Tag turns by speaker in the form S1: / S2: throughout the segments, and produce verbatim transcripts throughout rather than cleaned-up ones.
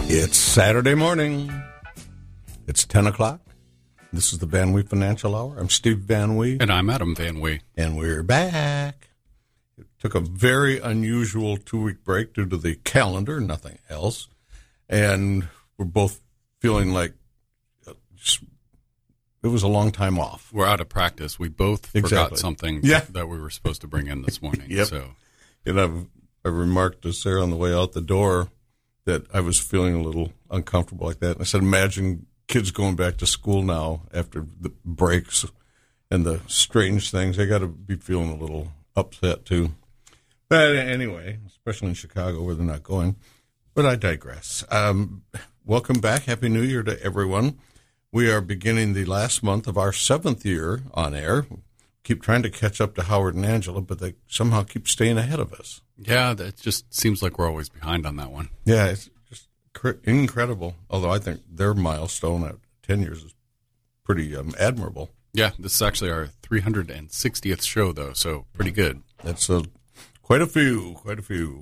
S1: It's Saturday morning. It's ten o'clock. This is the Van Wee Financial Hour. I'm Steve Van Wee.
S2: And I'm Adam Van Wee.
S1: And we're back. It took a very unusual two-week break due to the calendar, nothing else. And we're both feeling like just, it was a long time off.
S2: We're out of practice. We both
S1: Exactly.
S2: forgot something
S1: yeah.
S2: that we were supposed to bring in this morning.
S1: Yep.
S2: So,
S1: you know, I remarked to Sarah on the way out the door that I was feeling a little uncomfortable like that. And I said, imagine kids going back to school now after the breaks and the strange things. They got to be feeling a little upset too. But anyway, especially in Chicago where they're not going. But I digress. Um, welcome back. Happy New Year to everyone. We are beginning the last month of our seventh year on air. Keep trying to catch up to Howard and Angela, but they somehow keep staying ahead of us.
S2: yeah, it just seems like we're always behind on that one.
S1: Yeah, it's just cr- incredible. Although I think their milestone at ten years is pretty um, admirable.
S2: Yeah, this is actually our three hundred sixtieth show, though, so pretty good.
S1: That's a, quite a few, quite a few.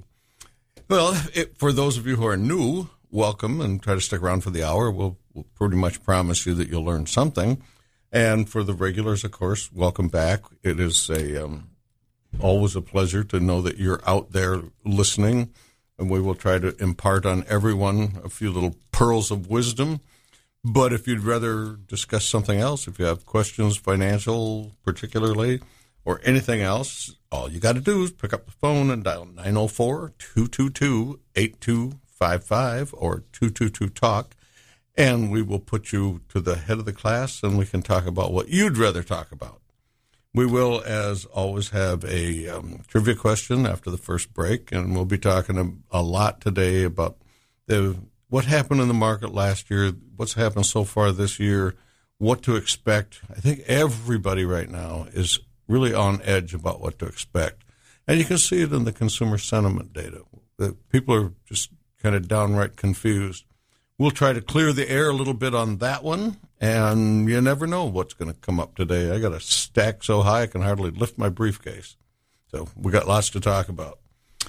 S1: Well, it, for those of you who are new, welcome, and try to stick around for the hour. We'll, we'll pretty much promise you that you'll learn something. And for the regulars, of course, welcome back. It is a um, always a pleasure to know that you're out there listening, and we will try to impart on everyone a few little pearls of wisdom. But if you'd rather discuss something else, if you have questions, financial particularly, or anything else, all you got to do is pick up the phone and dial nine oh four, two two two, eight two five five or two two two talk. And we will put you to the head of the class, and we can talk about what you'd rather talk about. We will, as always, have a um, trivia question after the first break, and we'll be talking a, a lot today about the, what happened in the market last year, what's happened so far this year, what to expect. I think everybody right now is really on edge about what to expect. And you can see it in the consumer sentiment data. The people are just kind of downright confused. We'll try to clear the air a little bit on that one, and you never know what's going to come up today. I got a stack so high I can hardly lift my briefcase. So we got lots to talk about.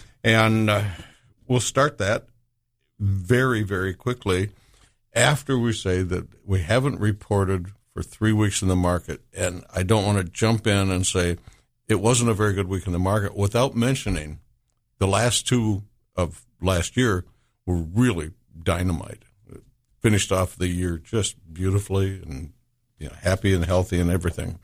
S1: And uh, we'll start that very, very quickly after we say that we haven't reported for three weeks in the market. And I don't want to jump in and say it wasn't a very good week in the market without mentioning the last two of last year were really dynamite. Finished off the year just beautifully and you know, happy and healthy and everything.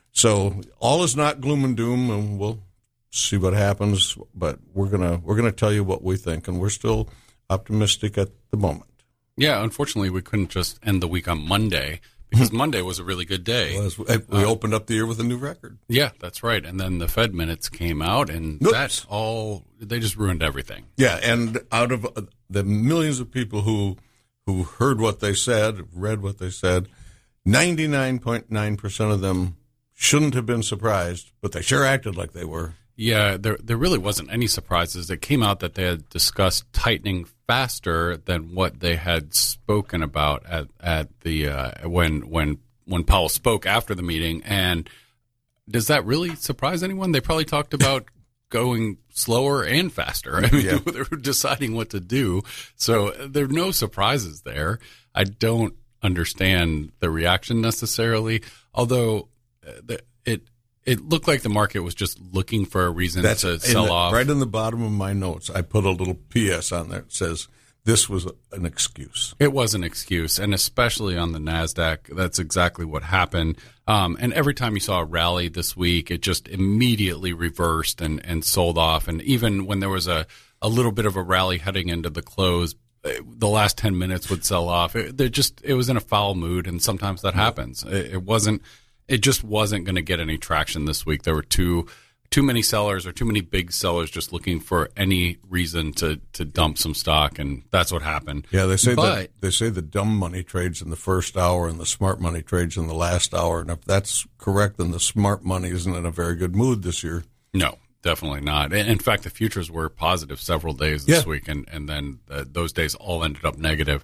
S1: So all is not gloom and doom, and we'll see what happens. But we're gonna we're gonna tell you what we think, and we're still optimistic at the moment.
S2: Yeah, unfortunately, we couldn't just end the week on Monday because Monday was a really good day.
S1: Well, we uh, opened up the year with a new record.
S2: Yeah, that's right. And then the Fed minutes came out, and
S1: Oops.
S2: that's all. They just ruined everything.
S1: Yeah, and out of the millions of people who. who heard what they said, read what they said, ninety-nine point nine percent of them shouldn't have been surprised, but they sure acted like they were.
S2: Yeah, there there really wasn't any surprises. It came out that they had discussed tightening faster than what they had spoken about at at the uh, when when when Powell spoke after the meeting. And does that really surprise anyone? They probably talked about going slower and faster. I mean,
S1: yeah.
S2: they were deciding what to do. So there are no surprises there. I don't understand the reaction necessarily, although the, it it looked like the market was just looking for a reason
S1: That's
S2: to sell
S1: the,
S2: off.
S1: Right in the bottom of my notes, I put a little P S on there that says, this was an excuse.
S2: It was an excuse, and especially on the NASDAQ, that's exactly what happened. Um, and every time you saw a rally this week, it just immediately reversed and, and sold off. And even when there was a, a little bit of a rally heading into the close, the last ten minutes would sell off. It, they're just, it was in a foul mood, and sometimes that happens. It, it wasn't, it just wasn't going to get any traction this week. There were two too many sellers or too many big sellers just looking for any reason to, to dump some stock, and that's what happened.
S1: Yeah, they say
S2: but,
S1: that they say the dumb money trades in the first hour and the smart money trades in the last hour. And if that's correct, then the smart money isn't in a very good mood this year.
S2: No, definitely not. In fact, the futures were positive several days this
S1: yeah.
S2: week, and, and then uh, those days all ended up negative.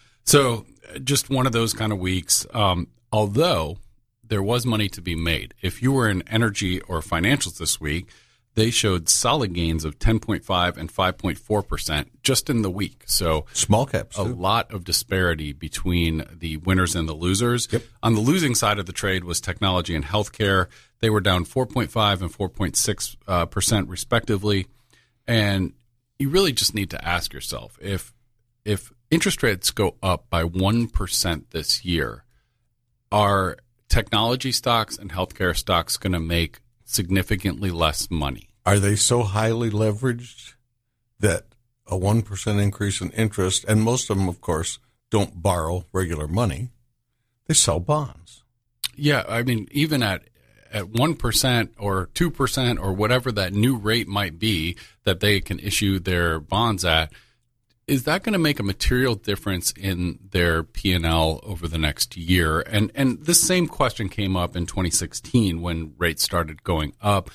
S2: So just one of those kind of weeks, um, although there was money to be made. If you were in energy or financials this week, they showed solid gains of ten point five and five point four percent just in the week. So
S1: small caps,
S2: a
S1: too.
S2: lot of disparity between the winners and the losers.
S1: Yep.
S2: On the losing side of the trade was technology and healthcare. They were down four point five and four point six uh, percent respectively. And you really just need to ask yourself, if if interest rates go up by one percent this year, are technology stocks and healthcare stocks going to make significantly less money?
S1: Are they so highly leveraged that a one percent increase in interest, and most of them, of course, don't borrow regular money, they sell bonds?
S2: Yeah, I mean, even at at one percent or two percent or whatever that new rate might be that they can issue their bonds at, is that going to make a material difference in their P and L over the next year? And and this same question came up in twenty sixteen when rates started going up.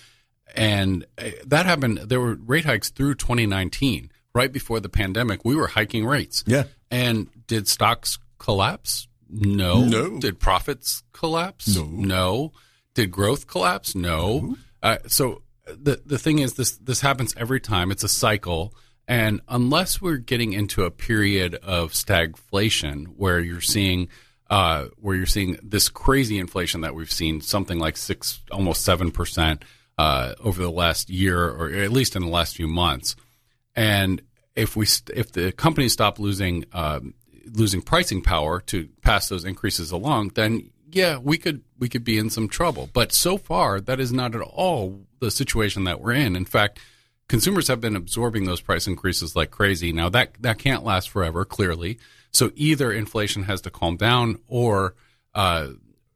S2: And that happened. There were rate hikes through twenty nineteen. Right before the pandemic, we were hiking rates.
S1: Yeah.
S2: And did stocks collapse? No.
S1: No.
S2: Did profits collapse?
S1: No.
S2: No. Did growth collapse? No.
S1: No.
S2: Uh, so the the thing is, this this happens every time. It's a cycle. And unless we're getting into a period of stagflation where you're seeing uh, where you're seeing this crazy inflation that we've seen, something like six, almost seven percent uh, over the last year, or at least in the last few months, and if we st- if the companies stop losing um, losing pricing power to pass those increases along, then yeah, we could we could be in some trouble. But so far, that is not at all the situation that we're in. In fact, consumers have been absorbing those price increases like crazy. Now, that that can't last forever, clearly. So either inflation has to calm down, or, uh,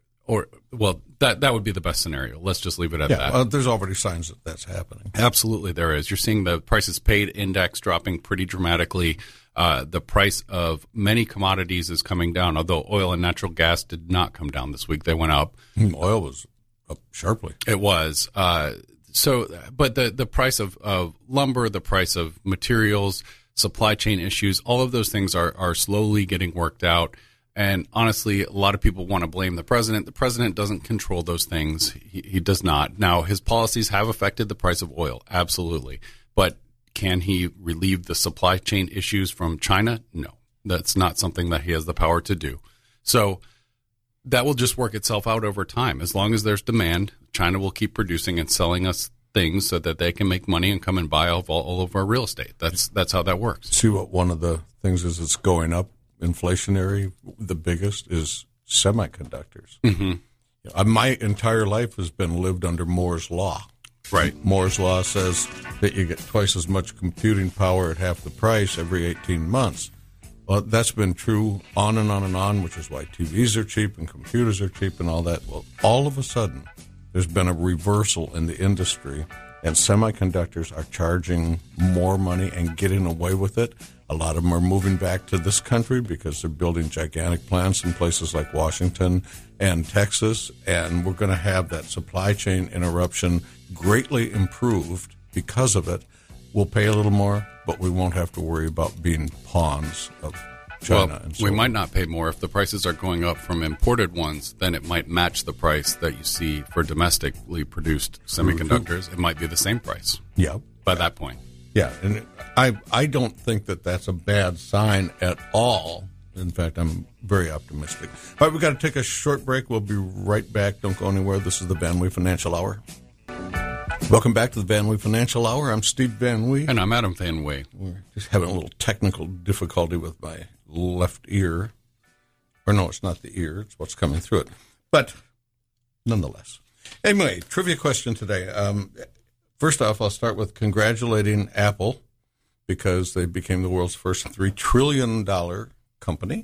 S2: or well, that that would be the best scenario. Let's just leave it at
S1: Yeah,
S2: that.
S1: well, there's already signs that that's happening.
S2: Absolutely, there is. You're seeing the prices paid index dropping pretty dramatically. Uh, the price of many commodities is coming down, although oil and natural gas did not come down this week. They went up.
S1: Oil was up sharply.
S2: It was. Uh, so, but the, the price of, of lumber, the price of materials, supply chain issues, all of those things are, are slowly getting worked out. And honestly, a lot of people want to blame the president. The president doesn't control those things. He, he does not. Now, his policies have affected the price of oil. Absolutely. But can he relieve the supply chain issues from China? No, that's not something that he has the power to do. So that will just work itself out over time. As long as there's demand, China will keep producing and selling us things so that they can make money and come and buy all, all of our real estate. That's that's how that works.
S1: See what one of the things is that's going up, inflationary, the biggest is semiconductors. Mm-hmm. My entire life has been lived under Moore's Law.
S2: Right.
S1: Moore's Law says that you get twice as much computing power at half the price every eighteen months. Well, that's been true on and on and on, which is why T Vs are cheap and computers are cheap and all that. Well, all of a sudden, there's been a reversal in the industry, and semiconductors are charging more money and getting away with it. A lot of them are moving back to this country because they're building gigantic plants in places like Washington and Texas, and we're going to have that supply chain interruption greatly improved because of it. We'll pay a little more, but we won't have to worry about being pawns of China.
S2: Well,
S1: and so
S2: we
S1: on.
S2: might not pay more. If the prices are going up from imported ones, then it might match the price that you see for domestically produced semiconductors. It might be the same price
S1: Yeah.
S2: by that point.
S1: Yeah, and I I don't think that that's a bad sign at all. In fact, I'm very optimistic. All right, we've got to take a short break. We'll be right back. Don't go anywhere. This is the Van Wee Financial Hour. Welcome back to the Van Wee Financial Hour. I'm Steve Van Wee.
S2: And I'm Adam Van Wee.
S1: We're just having a little technical difficulty with my left ear. Or no, it's not the ear. It's what's coming through it. But nonetheless. Anyway, trivia question today. Um, first off, I'll start with congratulating Apple because they became the world's first three trillion dollars company.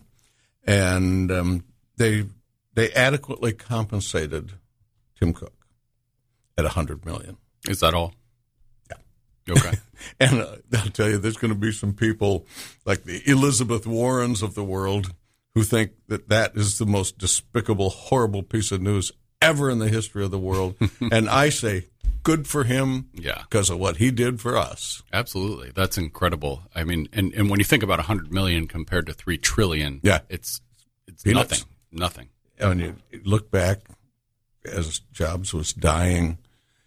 S1: And um, they they adequately compensated Tim Cook at one hundred million dollars.
S2: Is that all?
S1: Yeah.
S2: Okay.
S1: And uh, I'll tell you, there's going to be some people like the Elizabeth Warrens of the world who think that that is the most despicable, horrible piece of news ever in the history of the world. And I say, good for him
S2: Yeah.
S1: because of what he did for us.
S2: Absolutely. That's incredible. I mean, and, and when you think about one hundred million compared to three trillion,
S1: Yeah.
S2: it's it's
S1: Peanuts.
S2: nothing. Nothing.
S1: And you look back as Jobs was dying,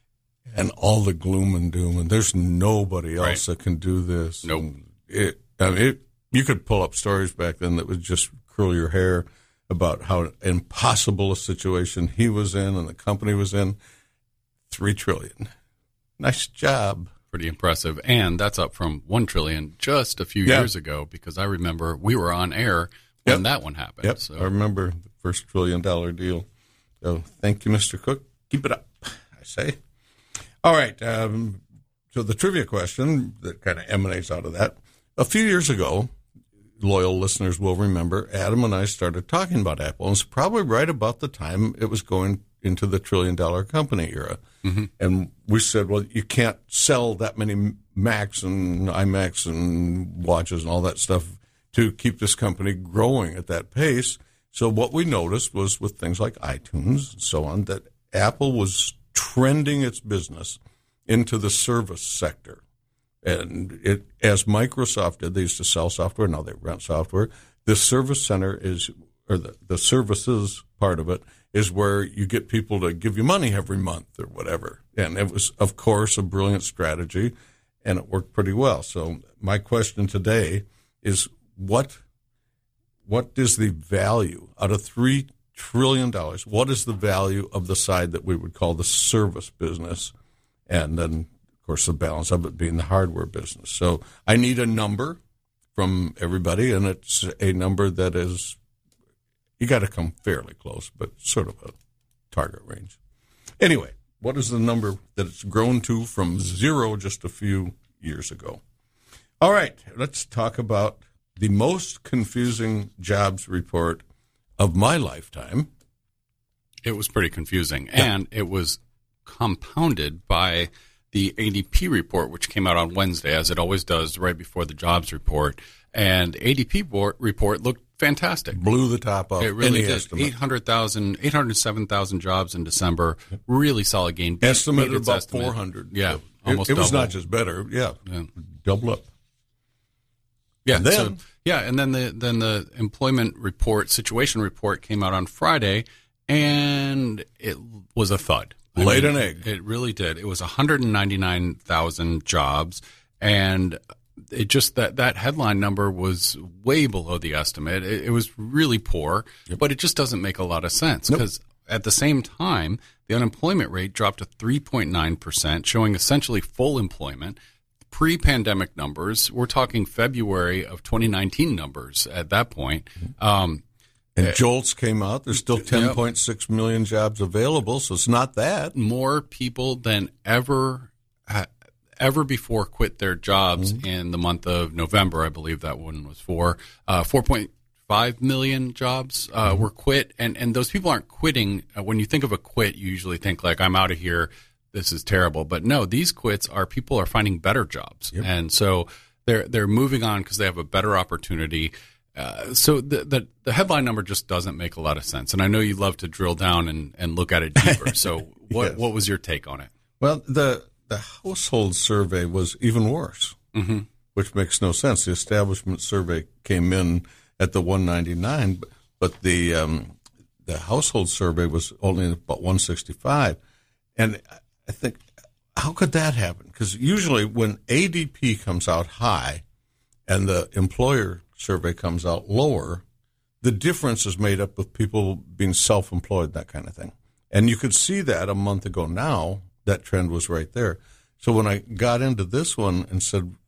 S1: and all the gloom and doom, and there's nobody else
S2: Right.
S1: that can do this.
S2: Nope.
S1: And it, I mean, it, you could pull up stories back then that would just curl your hair about how impossible a situation he was in and the company was in. Three trillion. Nice job.
S2: Pretty impressive. And that's up from one trillion just a few
S1: Yeah.
S2: years ago, because I remember we were on air when
S1: Yep.
S2: that one happened.
S1: Yep,
S2: So
S1: I remember the first trillion dollar deal. So thank you, Mister Cook. Keep it up, I say. All right. Um, so the trivia question that kind of emanates out of that. A few years ago, loyal listeners will remember, Adam and I started talking about Apple, and it's probably right about the time it was going into the trillion dollar company era. Mm-hmm. And we said, well, you can't sell that many Macs and iMacs and watches and all that stuff to keep this company growing at that pace. So what we noticed was with things like iTunes and so on, that Apple was trending its business into the service sector. And it, as Microsoft did, they used to sell software, now they rent software. The service center is, or the, the services part of it, is where you get people to give you money every month or whatever. And it was, of course, a brilliant strategy, and it worked pretty well. So my question today is, what what is the value out of three trillion dollars? What is the value of the side that we would call the service business? And then, of course, the balance of it being the hardware business. So I need a number from everybody, and it's a number that is, you got to come fairly close, but sort of a target range. Anyway, what is the number that it's grown to from zero just a few years ago? All right, let's talk about the most confusing jobs report of my lifetime.
S2: it was pretty confusing. Yeah. And it was compounded by the A D P report, which came out on Wednesday, as it always does, right before the jobs report. And A D P report looked fantastic.
S1: Blew the top off.
S2: It really
S1: any
S2: did.
S1: estimate.
S2: eight hundred thousand, eight hundred seven thousand jobs in December. Really solid gain. Beat,
S1: Estimated
S2: beat its
S1: about
S2: estimate.
S1: four hundred.
S2: Yeah,
S1: So
S2: almost
S1: it, it was
S2: double.
S1: not just better. Yeah,
S2: Yeah.
S1: double up.
S2: Yeah,
S1: And then-
S2: so, yeah, and then the then the employment report, situation report came out on Friday, and it was a thud. I
S1: Laid
S2: mean,
S1: an egg.
S2: It really did. It was one hundred ninety-nine thousand jobs, and it just that that headline number was way below the estimate. It, it was really poor,
S1: Yep.
S2: but it just doesn't make a lot of sense
S1: Nope.
S2: because at the same time, the unemployment rate dropped to three point nine percent, showing essentially full employment. Pre-pandemic numbers, we're talking February of twenty nineteen numbers at that point. Um,
S1: And JOLTS came out. There's still ten point six million jobs available, so it's not that.
S2: more people than ever ha- ever before quit their jobs
S1: Mm-hmm.
S2: in the month of November. I believe that one was for uh, four point five million jobs uh,
S1: Mm-hmm.
S2: were quit, and and those people aren't quitting. Uh, when you think of a quit, you usually think like, I'm out of here. This is terrible. But no, these quits are people are finding better jobs,
S1: Yep.
S2: and so they're they're moving on because they have a better opportunity. Uh, so the, the the headline number just doesn't make a lot of sense. And I know you love to drill down and, and look at it deeper. So what
S1: Yes.
S2: what was your take on it?
S1: Well, the the household survey was even worse,
S2: Mm-hmm.
S1: which makes no sense. The establishment survey came in at the one ninety-nine, but, but the um, the household survey was only about one sixty-five. And I think, how could that happen? Because usually when A D P comes out high and the employer survey comes out lower, the difference is made up with people being self-employed, that kind of thing. And you could see that a month ago now, that trend was right there. So when I got into this one and said,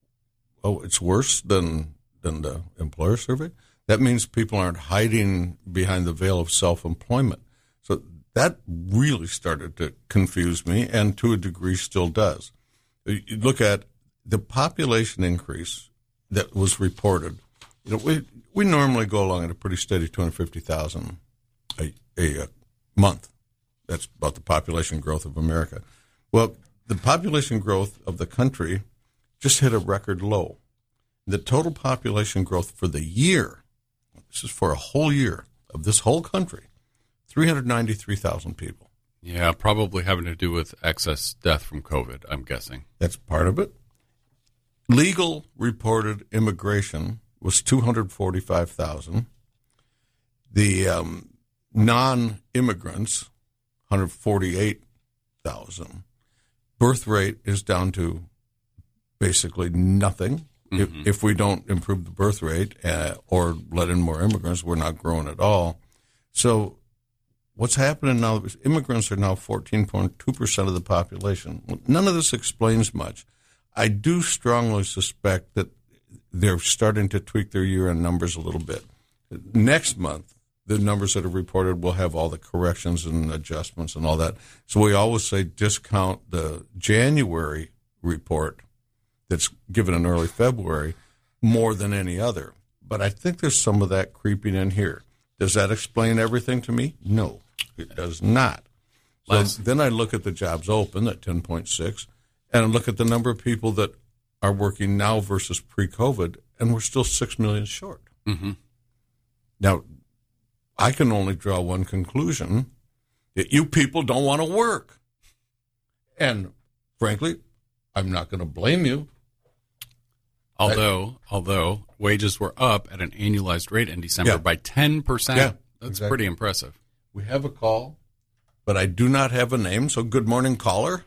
S1: oh, it's worse than than the employer survey, that means people aren't hiding behind the veil of self-employment. So that really started to confuse me, and to a degree still does. You look at the population increase that was reported. You know, we we normally go along at a pretty steady two hundred fifty thousand a, a, a month. That's about the population growth of America. Well, the population growth of the country just hit a record low. The total population growth for the year, this is for a whole year of this whole country, three hundred ninety-three thousand people.
S2: Yeah, probably having to do with excess death from COVID, I'm guessing.
S1: That's part of it. Legal reported immigration was two hundred forty-five thousand. The um, non-immigrants, one hundred forty-eight thousand. birth rate is down to basically nothing.
S2: Mm-hmm.
S1: If, if we don't improve the birth rate uh, or let in more immigrants, we're not growing at all. So what's happening now, immigrants are now fourteen point two percent of the population. None of this explains much. I do strongly suspect that they're starting to tweak their year-end numbers a little bit. Next month, the numbers that are reported will have all the corrections and adjustments and all that. So we always say discount the January report that's given in early February more than any other. But I think there's some of that creeping in here. Does that explain everything to me? No, it does not. So
S2: Last.
S1: then I look at the jobs open at ten point six, and I look at the number of people that are working now versus pre-COVID, and we're still six million short.
S2: Mm-hmm.
S1: Now, I can only draw one conclusion, that you people don't want to work. And frankly, I'm not going to blame you.
S2: Although, although wages were up at an annualized rate in December
S1: Yeah.
S2: by ten percent.
S1: Yeah,
S2: That's
S1: exactly.
S2: pretty impressive.
S1: We have a call, but I do not have a name, so good morning, caller.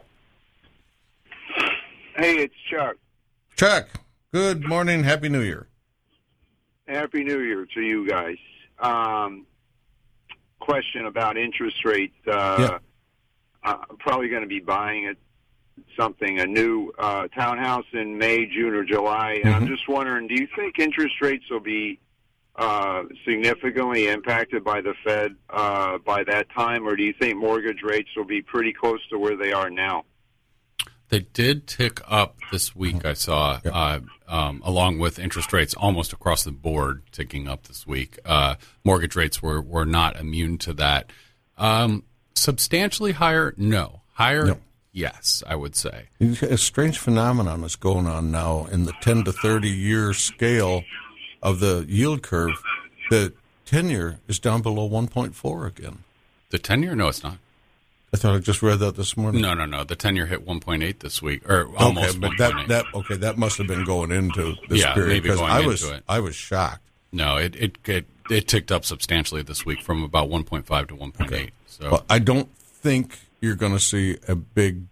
S3: Hey, it's Chuck.
S1: Chuck, good morning, Happy New Year.
S3: Happy New Year to you guys. Um, question about interest rates. Uh,
S1: Yeah.
S3: I'm probably going to be buying a, something, a new uh, townhouse in May, June, or July. And I'm just wondering, do you think interest rates will be uh, significantly impacted by the Fed uh, by that time, or do you think mortgage rates will be pretty close to where they are now?
S2: They did tick up this week, I saw,
S1: Yeah.
S2: uh, um, along with interest rates almost across the board ticking up this week. Uh, mortgage rates were, were not immune to that. Um, substantially higher? No. Higher?
S1: No.
S2: Yes, I would say.
S1: A strange phenomenon is going on now in the ten to thirty year scale of the yield curve. The ten-year is down below one point four again.
S2: The ten-year? No, it's not.
S1: I thought I just read that this morning.
S2: No, no, no. The ten-year hit one point eight this week, or almost
S1: okay, but
S2: one
S1: that,
S2: point eight.
S1: that okay, that must have been going into this
S2: Yeah,
S1: period
S2: maybe
S1: because
S2: going
S1: I
S2: into
S1: was
S2: it.
S1: I was shocked.
S2: No, it, it it it ticked up substantially this week from about one point five to one point eight.
S1: Okay.
S2: So
S1: Well, I don't think you're going to see a big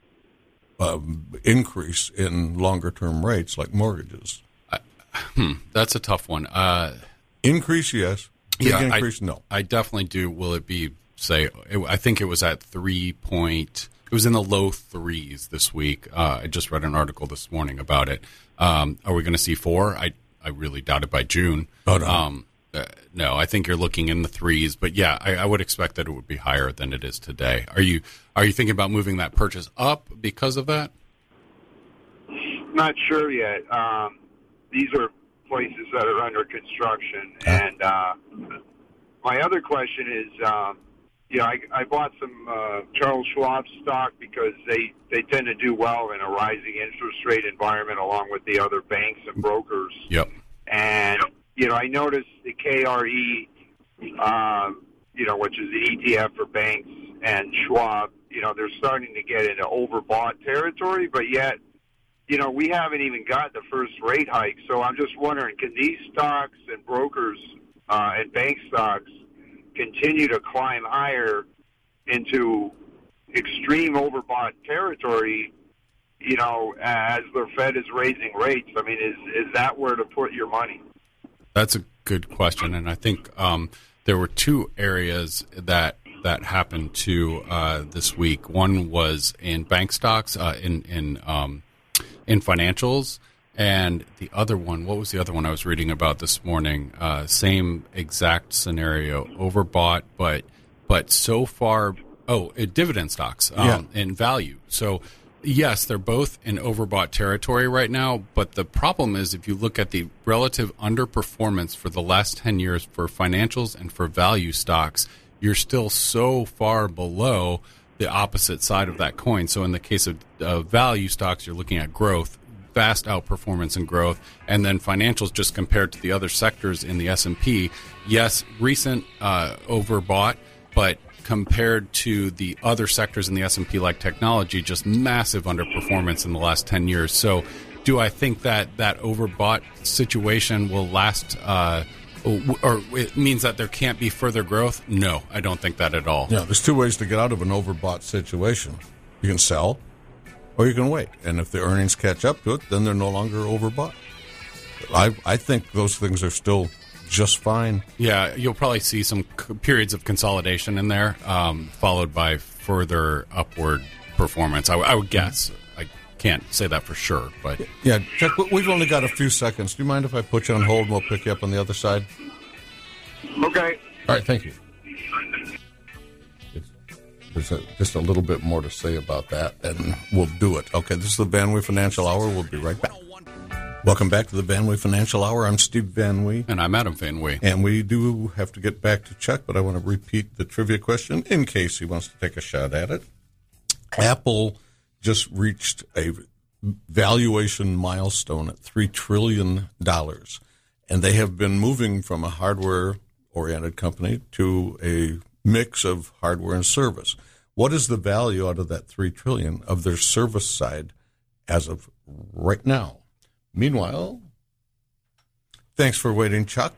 S1: um, increase in longer term rates like mortgages.
S2: hmm, that's a tough one. Uh,
S1: Increase, yes. Big
S2: Yeah, I-
S1: increase, no.
S2: I definitely do. Will it be, say, it, I think it was at three point, it was in the low threes this week. Uh, I just read an article this morning about it. Um, are we going to see four? I, I really doubt it by June.
S1: Oh, no.
S2: Um, uh, no, I think you're looking in the threes, but yeah, I, I would expect that it would be higher than it is today. Are you, are you thinking about moving that purchase up because of that?
S3: Not sure yet. Um, these are places that are under construction. And uh, my other question is, um, you know, I, I bought some uh, Charles Schwab stock because they, they tend to do well in a rising interest rate environment along with the other banks and brokers.
S2: Yep.
S3: And, you know, I noticed the K R E, um, you know, which is the E T F for banks, and Schwab, you know, they're starting to get into overbought territory, but yet, you know, we haven't even got the first rate hike. So I'm just wondering, can these stocks and brokers uh, and bank stocks continue to climb higher into extreme overbought territory, you know, as the Fed is raising rates? I mean, is is that where to put your money?
S2: That's a good question, and I think um, there were two areas that that happened to uh, this week. One was in bank stocks, uh, in in um, in financials, and the other one, what was the other one I was reading about this morning? Uh, same exact scenario, overbought, but but so far, oh, uh, dividend stocks um,
S1: Yeah.
S2: in value. So. Yes, they're both in overbought territory right now, but the problem is if you look at the relative underperformance for the last ten years for financials and for value stocks, you're still so far below the opposite side of that coin. So in the case of uh, value stocks, you're looking at growth, vast outperformance in growth, and then financials just compared to the other sectors in the S and P. Yes, recent uh, overbought, but compared to the other sectors in the S and P like technology, just massive underperformance in the last ten years. So do I think that that overbought situation will last, uh, or it means that there can't be further growth? No, I don't think that at all.
S1: Yeah, there's two ways to get out of an overbought situation. You can sell, or you can wait. And if the earnings catch up to it, then they're no longer overbought. I I think those things are still just fine.
S2: Yeah, you'll probably see some c- periods of consolidation in there, um, followed by further upward performance. I, w- I would guess. I can't say that for sure, but
S1: Yeah, Chuck, we've only got a few seconds. Do you mind if I put you on hold and we'll pick you up on the other side?
S3: Okay.
S1: All right, thank you. It's, there's a, just a little bit more to say about that, and we'll do it. Okay, this is the Van Wee Financial Hour. We'll be right back. Welcome back to the Van Wee Financial Hour. I'm Steve Van Wee.
S2: and I'm Adam Van Wee.
S1: And we do have to get back to Chuck, but I want to repeat the trivia question in case he wants to take a shot at it. Apple just reached a valuation milestone at three trillion dollars, and they have been moving from a hardware-oriented company to a mix of hardware and service. What is the value out of that three trillion dollars of their service side as of right now? Meanwhile, thanks for waiting, Chuck.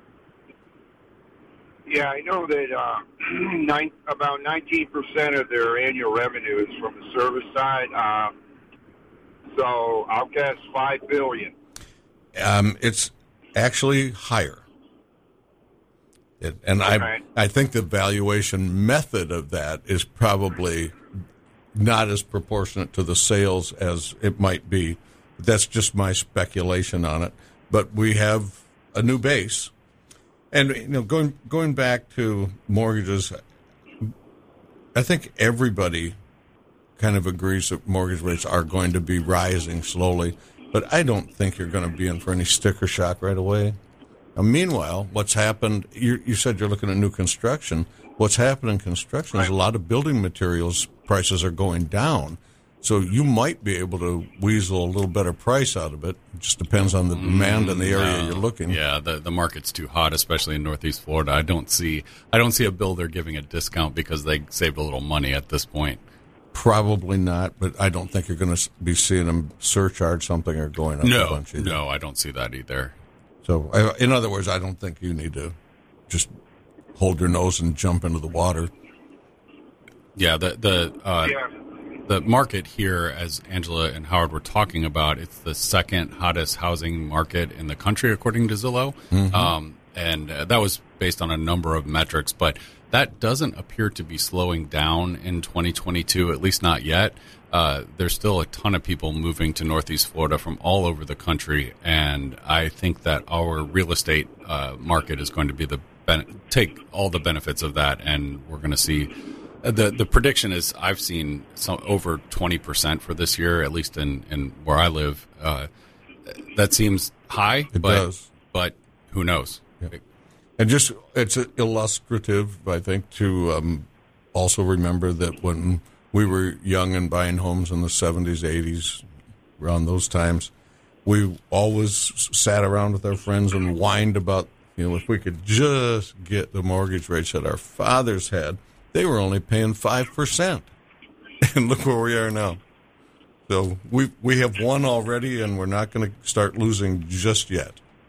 S3: Yeah, I know that uh, nine, about nineteen percent of their annual revenue is from the service side. Uh, so I'll guess five billion dollars.
S1: Um, it's actually higher. It, and
S3: Okay.
S1: I I think the valuation method of that is probably not as proportionate to the sales as it might be. That's just my speculation on it. But we have a new base. And you know, going going back to mortgages, I think everybody kind of agrees that mortgage rates are going to be rising slowly, but I don't think you're going to be in for any sticker shock right away. Now, meanwhile, what's happened, you, you said you're looking at new construction. What's happened in construction is a lot of building materials prices are going down. So you might be able to weasel a little better price out of it. It just depends on the demand in the area
S2: No.
S1: you're looking.
S2: Yeah, the the market's too hot, especially in Northeast Florida. I don't see I don't see a builder giving a discount because they saved a little money at this point.
S1: Probably not, but I don't think you're going to be seeing them surcharge something or going up a
S2: No,
S1: bunch either.
S2: no, I don't see that either.
S1: So, I- in other words, I don't think you need to just hold your nose and jump into the water.
S2: Yeah, the the uh,
S3: Yeah.
S2: the market here, as Angela and Howard were talking about, it's the second hottest housing market in the country, according to Zillow.
S1: Mm-hmm.
S2: Um, and uh, that was based on a number of metrics, but that doesn't appear to be slowing down in twenty twenty-two, at least not yet. Uh, there's still a ton of people moving to Northeast Florida from all over the country, and I think that our real estate uh, market is going to be the ben- take all the benefits of that, and we're going to see. The the prediction is I've seen some over twenty percent for this year, at least in, in where I live. Uh, that seems high,
S1: It
S2: but
S1: does.
S2: but who knows?
S1: Yeah. And just, it's illustrative, I think, to um, also remember that when we were young and buying homes in the seventies, eighties, around those times, we always sat around with our friends and whined about, you know, if we could just get the mortgage rates that our fathers had. They were only paying five percent. And look where we are now. So we we have won already, and we're not going to start losing just yet.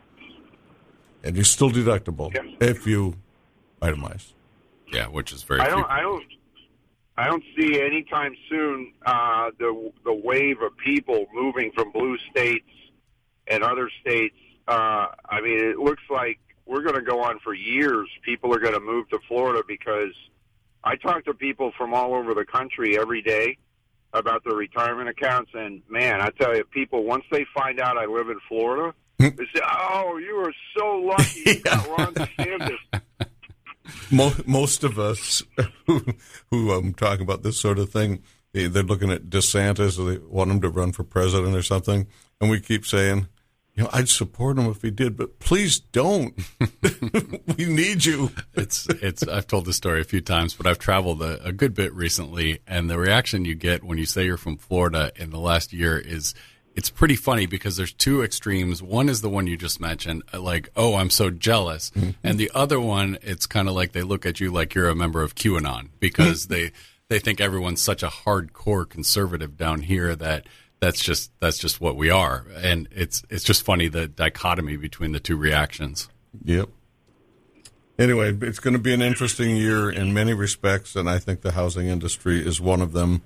S1: And you're still deductible
S3: Yeah.
S1: if you itemize.
S2: Yeah, which is very
S3: I don't.
S2: few.
S3: I don't. I don't see anytime soon uh, the the wave of people moving from blue states and other states. Uh, I mean, it looks like we're going to go on for years. People are going to move to Florida because I talk to people from all over the country every day about their retirement accounts, and man, I tell you, people once they find out I live in Florida, they say, "Oh, you are so lucky you got Ron DeSantis."
S1: Most, most of us who, who um, talk about this sort of thing, they, they're looking at DeSantis, or they want him to run for president or something, and we keep saying, you know, I'd support him if he did, but please don't. We need you.
S2: It's it's. I've told this story a few times, but I've traveled a, a good bit recently, and the reaction you get when you say you're from Florida in the last year is it's pretty funny because there's two extremes. One is the one you just mentioned, like, "Oh, I'm so jealous," mm-hmm. and the other one, it's kind of like they look at you like you're a member of QAnon because they they think everyone's such a hardcore conservative down here that. That's just that's just what we are, and it's it's just funny the dichotomy between the two reactions.
S1: Yep. Anyway, it's going to be an interesting year in many respects, and I think the housing industry is one of them.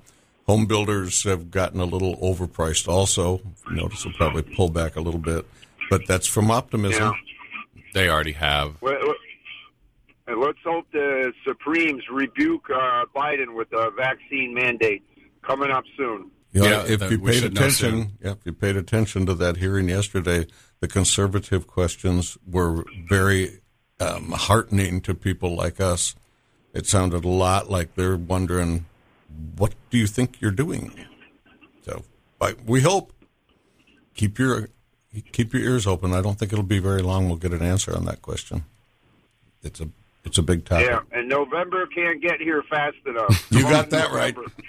S1: Home builders have gotten a little overpriced also. Notice they'll probably pull back a little bit, but that's from optimism.
S3: Yeah.
S2: They already have.
S3: Well, and let's hope the Supremes rebuke uh, Biden with the vaccine mandates coming up soon.
S1: You know,
S2: Yeah,
S1: if
S2: that
S1: you
S2: we
S1: paid
S2: should know soon.
S1: attention, yeah, if you paid attention to that hearing yesterday, the conservative questions were very um, heartening to people like us. It sounded a lot like they're wondering, what do you think you're doing? So, but we hope. Keep your keep your ears open. I don't think it'll be very long. We'll get an answer on that question. It's a it's a big topic.
S3: Yeah, and November can't get here fast enough.
S1: You
S3: Come
S1: got
S3: on,
S1: that right.
S3: November.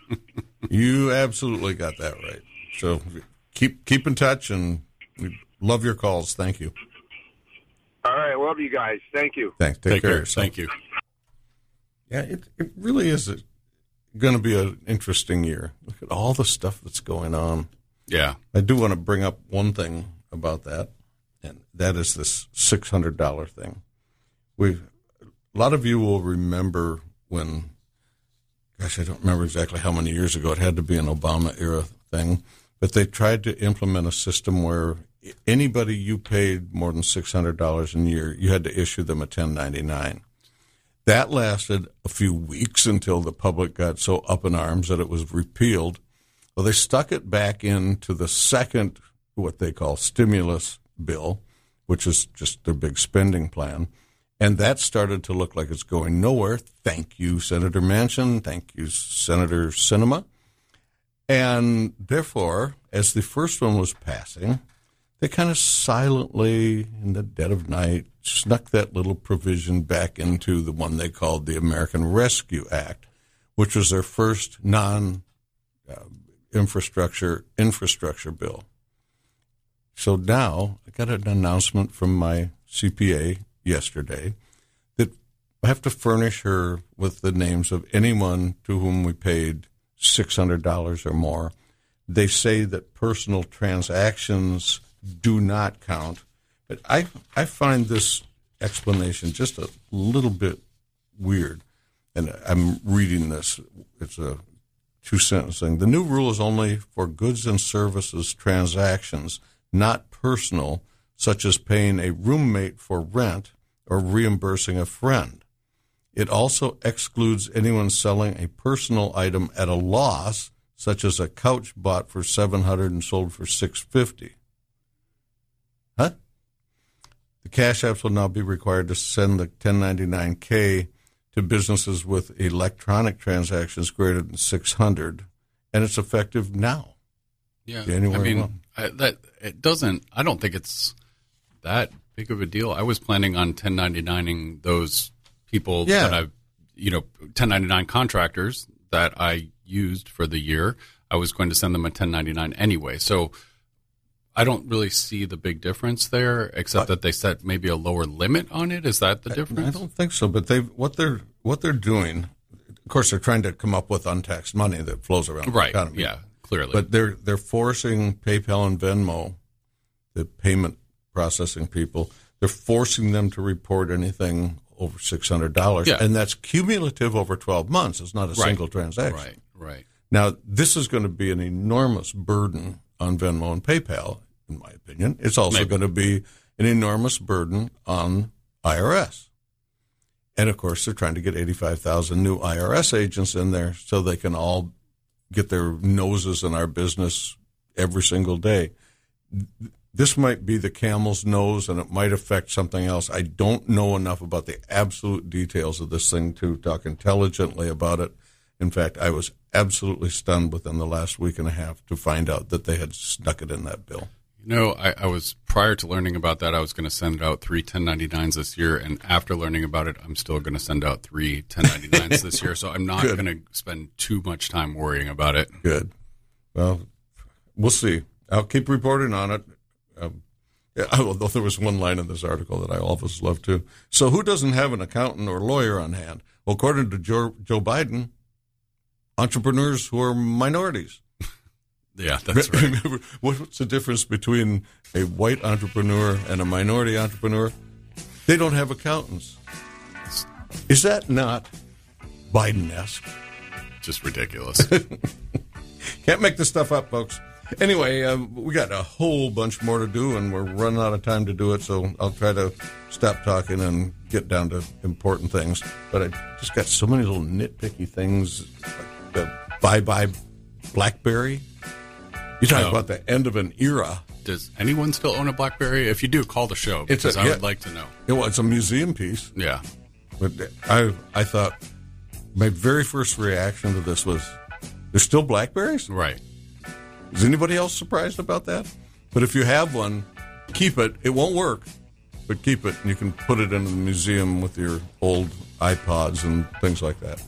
S1: You absolutely got that right. So keep keep in touch, and we love your calls. Thank you.
S3: All right, love you guys. Thank you.
S1: Thanks. Take,
S2: Take
S1: care.
S2: care. Thank you.
S1: Yeah, it it really is going to be an interesting year. Look at all the stuff that's going on.
S2: Yeah.
S1: I do want to bring up one thing about that, and that is this six hundred dollars thing. We, a lot of you will remember when, gosh, I don't remember exactly how many years ago. It had to be an Obama-era thing, but they tried to implement a system where anybody you paid more than six hundred dollars a year, you had to issue them a ten ninety-nine. That lasted a few weeks until the public got so up in arms that it was repealed. Well, they stuck it back into the second, what they call stimulus bill, which is just their big spending plan. And that started to look like it's going nowhere. Thank you, Senator Manchin. Thank you, Senator Sinema. And therefore, as the first one was passing, they kind of silently, in the dead of night, snuck that little provision back into the one they called the American Rescue Act, which was their first non uh, infrastructure infrastructure bill. So now I got an announcement from my C P A yesterday that I have to furnish her with the names of anyone to whom we paid six hundred dollars or more. They say that personal transactions do not count. But I I find this explanation just a little bit weird. And I'm reading this. It's a two-sentence thing. The new rule is only for goods and services transactions, not personal, such as paying a roommate for rent or reimbursing a friend. It also excludes anyone selling a personal item at a loss, such as a couch bought for seven hundred dollars and sold for six hundred fifty dollars. Huh? The Cash Apps will now be required to send the ten ninety-nine K to businesses with electronic transactions greater than six hundred, and it's effective now.
S2: Yeah,
S1: January
S2: I mean, I, that it doesn't. I don't think it's that big of a deal. I was planning on ten ninety-nining those people
S1: Yeah.
S2: that I've, you know, ten ninety-nine contractors that I used for the year. I was going to send them a ten ninety-nine anyway. So I don't really see the big difference there, except that they set maybe a lower limit on it. Is that the difference?
S1: I don't think so, but they what they're what they're doing. Of course, they're trying to come up with untaxed money that flows around the
S2: Right.
S1: economy.
S2: Yeah. Clearly.
S1: But they're they're forcing PayPal and Venmo, the payment processing people, they're forcing them to report anything over six hundred dollars,
S2: Yeah.
S1: and that's cumulative over twelve months. It's not a
S2: Right.
S1: single transaction.
S2: Right. Right.
S1: Now, this is going to be an enormous burden on Venmo and PayPal, in my opinion. It's also
S2: Maybe.
S1: going to be an enormous burden on I R S. And, of course, they're trying to get eighty-five thousand new I R S agents in there so they can all get their noses in our business every single day. This might be the camel's nose, and it might affect something else. I don't know enough about the absolute details of this thing to talk intelligently about it. In fact, I was absolutely stunned within the last week and a half to find out that they had snuck it in that bill.
S2: You know, I, I was, prior to learning about that, I was going to send out three ten ninety-nines this year. And after learning about it, I'm still going to send out three ten ninety-nines this year. So I'm not
S1: Good.
S2: going to spend too much time worrying about it.
S1: Good. Well, we'll see. I'll keep reporting on it. Um, yeah, although there was one line in this article that I always love too. So who doesn't have an accountant or lawyer on hand? Well, according to Joe, Joe Biden, entrepreneurs who are minorities.
S2: Yeah, that's right.
S1: Remember, what's the difference between a white entrepreneur and a minority entrepreneur? They don't have accountants. Is that not Biden-esque?
S2: Just ridiculous.
S1: Can't make this stuff up, folks. Anyway, uh, we got a whole bunch more to do, and we're running out of time to do it, so I'll try to stop talking and get down to important things. But I just got so many little nitpicky things, like the bye-bye BlackBerry. You talk
S2: Oh.
S1: about the end of an era.
S2: Does anyone still own a BlackBerry? If you do, call the show,
S1: It's
S2: because
S1: a-
S2: I
S1: yeah.
S2: would like to know.
S1: It was a museum piece.
S2: Yeah.
S1: But I I thought my very first reaction to this was, there's still BlackBerries?
S2: Right.
S1: Is anybody else surprised about that? But if you have one, keep it. It won't work, but keep it, and you can put it in the museum with your old iPods and things like that.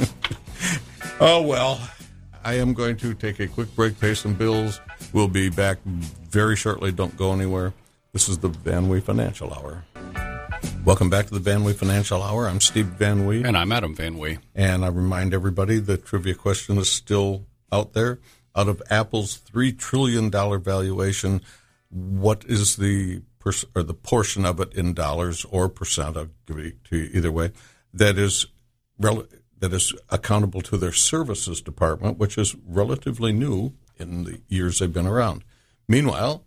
S1: Oh, well, I am going to take a quick break, pay some bills. We'll be back very shortly. Don't go anywhere. This is the Van Wee Financial Hour. Welcome back to the Van Wee Financial Hour. I'm Steve Van Wee.
S2: And I'm Adam Van Wee.
S1: And I remind everybody the trivia question is still out there. Out of Apple's three trillion dollars valuation, what is the pers- or the portion of it in dollars or percent, I'll give it to you either way, that is rel- that is accountable to their services department, which is relatively new in the years they've been around. Meanwhile,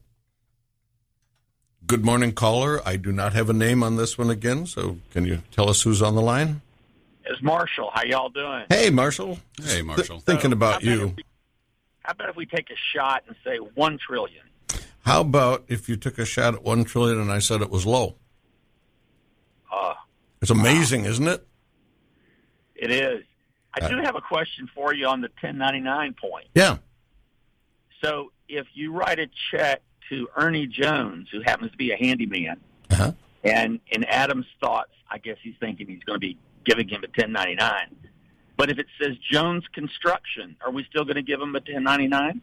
S1: good morning, caller. I do not have a name on this one again, so can you tell us who's on the line?
S4: It's Marshall. How y'all doing?
S1: Hey, Marshall.
S2: Hey, Marshall.
S1: Th- thinking
S4: So,
S1: about
S4: how about
S1: you.
S4: if we- How about if we take a shot and say one trillion?
S1: How about if you took a shot at one trillion and I said it was low?
S4: Uh,
S1: It's amazing, isn't it?
S4: it is. I
S1: Uh,
S4: do have a question for you on the ten ninety-nine point.
S1: Yeah.
S4: So if you write a check to Ernie Jones, who happens to be a handyman,
S1: Uh-huh.
S4: and in Adam's thoughts, I guess he's thinking he's going to be giving him a ten ninety-nine. But if it says Jones Construction, are we still going to give him a ten ninety-nine?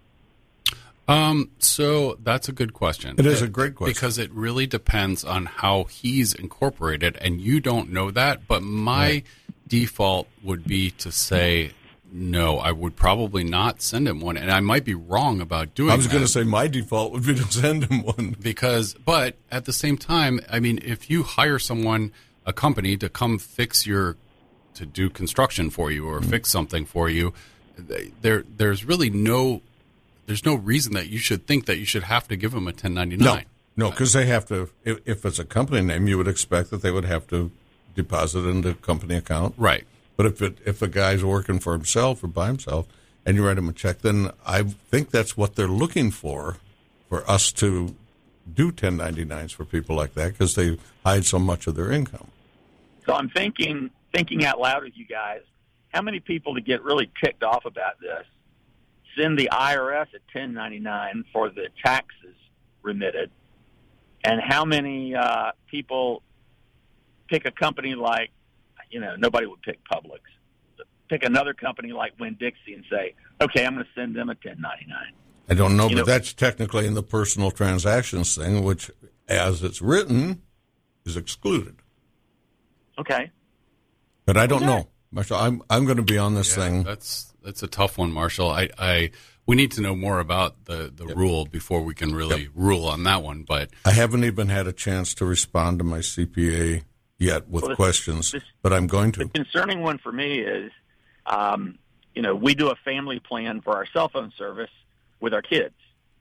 S2: Um, so that's a good question.
S1: It is a great question.
S2: Because it really depends on how he's incorporated, and you don't know that. But my
S1: Right.
S2: default would be to say no. I would probably not send him one, and I might be wrong about doing.
S1: I was
S2: that.
S1: going to say my default would be to send him one.
S2: Because, but at the same time, I mean, if you hire someone, a company, to come fix your, to do construction for you or
S1: Mm-hmm.
S2: fix something for you, they- there, there's really no, there's no reason that you should think that you should have to give them a ten ninety-nine.
S1: No, no, because they have to, if, if it's a company name, you would expect that they would have to deposit it into a company account.
S2: Right.
S1: But if it, if the guy's working for himself or by himself and you write him a check, then I think that's what they're looking for, for us to do ten ninety-nines for people like that, because they hide so much of their income.
S4: So I'm thinking, thinking out loud with you guys, how many people to get really ticked off about this send the I R S a ten ninety-nine for the taxes remitted, and how many uh, people pick a company like, you know, nobody would pick Publix, pick another company like Winn-Dixie and say, okay, I'm going to send them a ten ninety-nine.
S1: I don't know,
S4: You
S1: but
S4: know-
S1: that's technically in the personal transactions thing, which, as it's written, is excluded.
S4: Okay.
S1: But I don't
S4: Okay.
S1: know, Marshall. I'm I'm going to be on this
S2: Yeah,
S1: thing.
S2: that's that's a tough one, Marshall. I, I we need to know more about the, the rule before we can really
S1: Yep.
S2: rule on that one. But
S1: I haven't even had a chance to respond to my C P A yet with
S4: Well, this-
S1: questions,
S4: this-
S1: but I'm going
S4: The
S1: to.
S4: concerning one for me is, um, you know, we do a family plan for our cell phone service with our kids.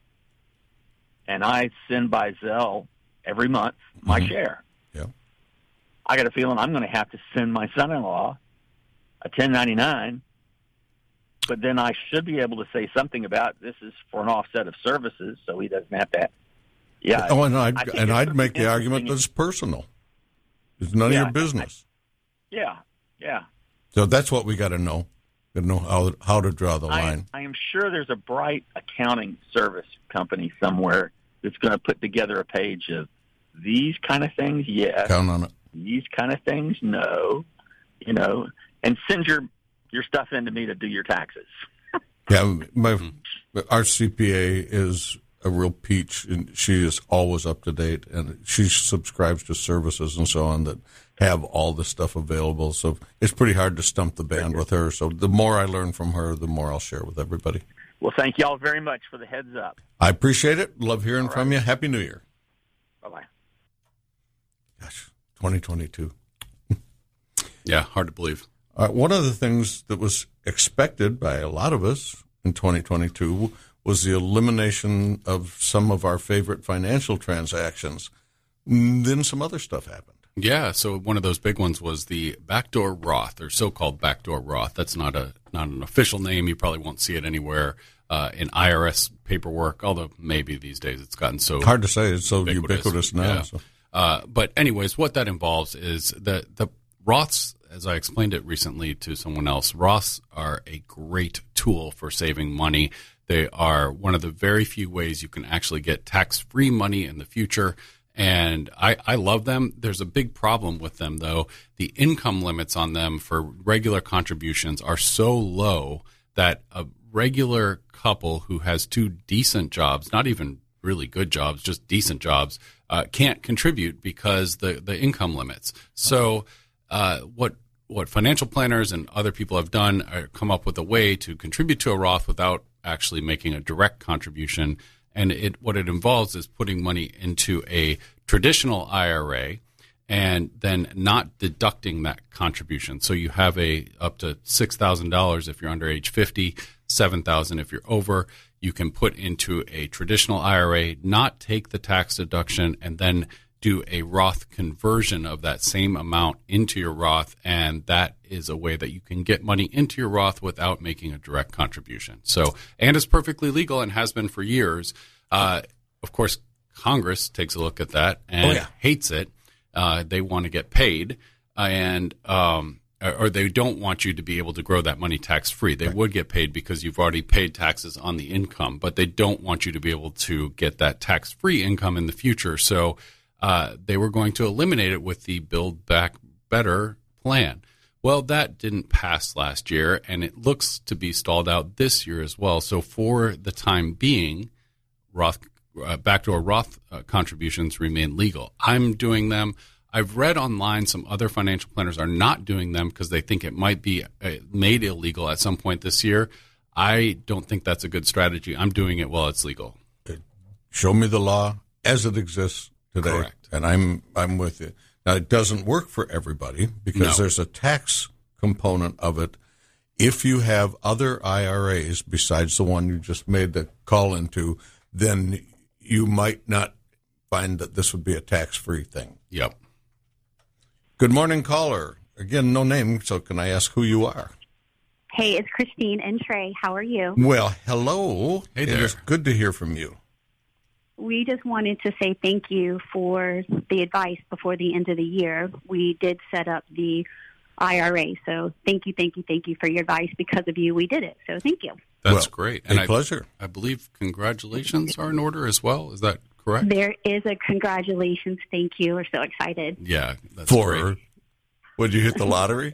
S4: And I send by Zelle every month my
S1: Mhm.
S4: share.
S1: Yeah.
S4: I got a feeling I'm going to have to send my son-in-law a ten ninety-nine, but then I should be able to say something about this is for an offset of services, so he doesn't have to. Yeah.
S1: Oh, and I'd,
S4: I think
S1: and
S4: it's
S1: I'd make the
S4: interesting.
S1: argument that it's personal. It's none
S4: Yeah,
S1: of your business.
S4: Yeah. Yeah.
S1: So that's what we got to know. Got to know how how to draw the
S4: I,
S1: line.
S4: I am sure there's a bright accounting service company somewhere that's going to put together a page of these kind of things, yes.
S1: Count on it.
S4: These kind of things, no. You know, and send your your stuff in to me to do your taxes.
S1: Yeah, my our C P A is a real peach, and she is always up to date, and she subscribes to services and so on that have all the stuff available. So it's pretty hard to stump the band with her. So the more I learn from her, the more I'll share with everybody.
S4: Well, thank y'all very much for the heads up.
S1: I appreciate it. Love hearing from you. Happy New Year.
S4: Bye-bye.
S1: Gosh, twenty twenty-two.
S2: yeah, hard to believe.
S1: Uh, one of the things that was expected by a lot of us in twenty twenty-two was the elimination of some of our favorite financial transactions. Then some other stuff happened.
S2: Yeah, so one of those big ones was the backdoor Roth, or so-called backdoor Roth. That's not a not an official name. You probably won't see it anywhere uh, in I R S paperwork, although maybe these days it's gotten so
S1: hard to say. It's so
S2: ubiquitous,
S1: ubiquitous now.
S2: Yeah.
S1: So.
S2: Uh, but anyways, what that involves is that the Roths, as I explained it recently to someone else, Roths are a great tool for saving money. They are one of the very few ways you can actually get tax-free money in the future. And I, I love them. There's a big problem with them, though. The income limits on them for regular contributions are so low that a regular couple who has two decent jobs, not even really good jobs, just decent jobs, uh, can't contribute because the, the income limits. So uh, what what financial planners and other people have done are come up with a way to contribute to a Roth without actually making a direct contribution. And it what it involves is putting money into a traditional I R A and then not deducting that contribution. So you have a up to six thousand dollars if you're under age fifty, seven thousand dollars if you're over. You can put into a traditional I R A, not take the tax deduction, and then do a Roth conversion of that same amount into your Roth, and that is a way that you can get money into your Roth without making a direct contribution. So, and it's perfectly legal and has been for years. Uh, of course, Congress takes a look at that and
S1: oh, yeah.
S2: hates it. Uh, they want to get paid, and um, or they don't want you to be able to grow that money tax-free. They right. would get paid because you've already paid taxes on the income, but they don't want you to be able to get that tax-free income in the future. So Uh, they were going to eliminate it with the Build Back Better plan. Well, that didn't pass last year, and it looks to be stalled out this year as well. So for the time being, Roth uh, backdoor Roth uh, contributions remain legal. I'm doing them. I've read online some other financial planners are not doing them because they think it might be uh, made illegal at some point this year. I don't think that's a good strategy. I'm doing it while it's legal.
S1: Show me the law as it exists today.
S2: Correct.
S1: And I'm I'm with you. Now, it doesn't work for everybody because
S2: No.
S1: there's a tax component of it. If you have other I R As besides the one you just made the call into, then you might not find that this would be a tax-free thing.
S2: Yep.
S1: Good morning, caller. Again, no name, so can I ask who you are?
S5: Hey, it's Christine and Trey. How are you?
S1: Well, hello.
S2: Hey
S1: It
S2: there.
S1: is good to hear from you.
S5: We just wanted to say thank you for the advice before the end of the year. We did set up the I R A, so thank you, thank you, thank you for your advice. Because of you, we did it, so thank you.
S2: That's
S1: Well,
S2: great.
S1: a
S2: And I,
S1: pleasure.
S2: I believe congratulations are in order as well. Is that correct?
S5: There is a congratulations, thank you. We're so excited.
S2: Yeah. That's
S1: For,
S2: great.
S1: would you hit the lottery?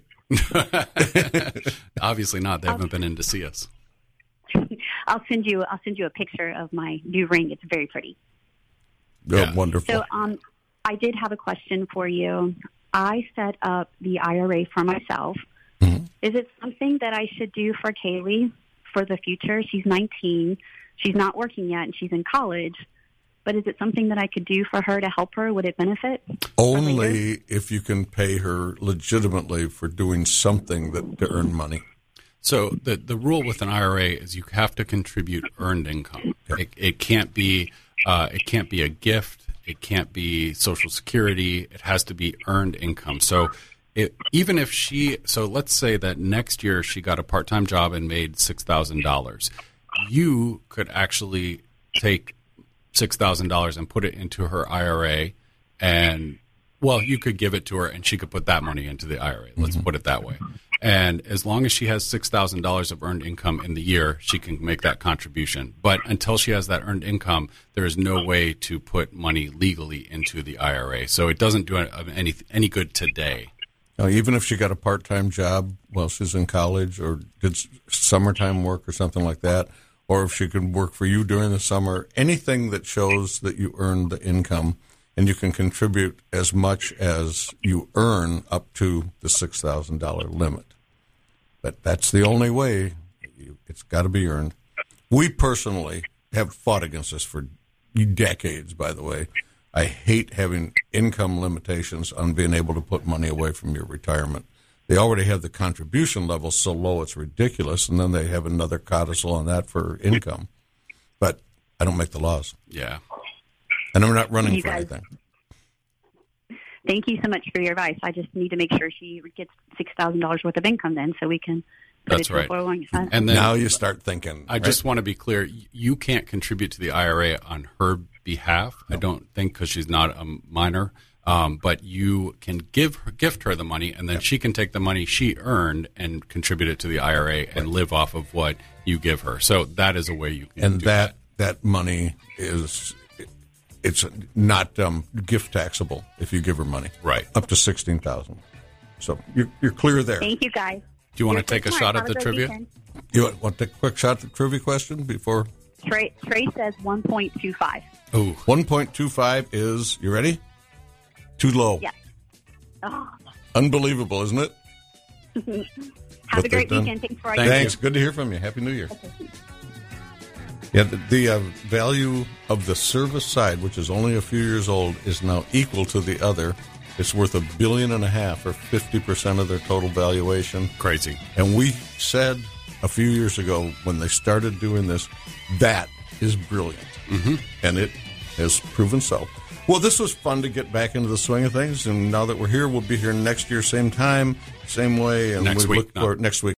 S2: Obviously not. They haven't been in to see us.
S5: I'll send you. I'll send you a picture of my new ring. It's very pretty.
S1: Oh,
S2: Yeah.
S1: wonderful.
S5: So, um, I did have a question for you. I set up the I R A for myself.
S1: Mhm.
S5: Is it something that I should do for Kaylee for the future? She's nineteen. She's not working yet, and she's in college. But is it something that I could do for her to help her? Would it benefit?
S1: Only if you can pay her legitimately for doing something that to earn money.
S2: So the the rule with an I R A is you have to contribute earned income. It, it can't be uh, it can't be a gift. It can't be Social Security. It has to be earned income. So it, even if she, so let's say that next year she got a part time job and made six thousand dollars, you could actually take six thousand dollars and put it into her I R A, and well, you could give it to her and she could put that money into the I R A. Let's put it that way. And as long as she has six thousand dollars of earned income in the year, she can make that contribution. But until she has that earned income, there is no way to put money legally into the I R A. So it doesn't do any any good today.
S1: Now, even if she got a part-time job while she's in college or did s- summertime work or something like that, or if she could work for you during the summer, anything that shows that you earned the income and you can contribute as much as you earn up to the six thousand dollars limit. But that's the only way. It's got to be earned. We personally have fought against this for decades, by the way. I hate having income limitations on being able to put money away from your retirement. they already have the contribution level so low it's ridiculous, and then they have another codicil on that for income. But I don't make the laws.
S2: Yeah.
S1: And I'm not running
S5: You
S1: for
S5: guys-
S1: anything.
S5: Thank you so much for your advice. I just need to make sure she gets six thousand dollars worth of income then so we can put
S2: That's
S5: it to
S2: right.
S5: a four oh one k.
S2: And then
S1: Now you start thinking.
S2: I
S1: right?
S2: just want to be clear. You can't contribute to the I R A on her behalf. I don't think, because she's not a minor. Um, but you can give her, gift her the money, and then she can take the money she earned and contribute it to the I R A and live off of what you give her. So that is a way you can
S1: and
S2: do
S1: that, that money is it's not um, gift taxable if you give her money.
S2: Right.
S1: Up to sixteen thousand. So you're you're clear there.
S5: Thank you, guys.
S2: Do you want
S5: You're
S2: to take a
S5: so
S2: shot
S5: smart.
S2: at the
S5: Have a great
S2: trivia?
S5: weekend.
S1: You want, want to take a quick shot at the trivia question before?
S5: Trey, Trey says one point two five.
S2: Oh,
S1: one point two five is, you ready? Too low.
S5: Yes. Oh,
S1: Unbelievable, isn't it?
S5: have
S1: What
S5: a great
S1: they've done.
S5: weekend. Thanks for all
S2: Thank
S5: your
S1: Thanks. Good to hear from you. Happy New Year. Yeah, the, the uh, value of the service side, which is only a few years old, is now equal to the other. It's worth a billion and a half, or fifty percent of their total valuation.
S2: crazy.
S1: And we said a few years ago when they started doing this, that is brilliant. Mm-hmm. And it has proven so. Well, this was fun to get back into the swing of things. And now that we're here, we'll be here next year, same time, same way. And
S2: Next
S1: we
S2: week,
S1: look
S2: no.
S1: for next week.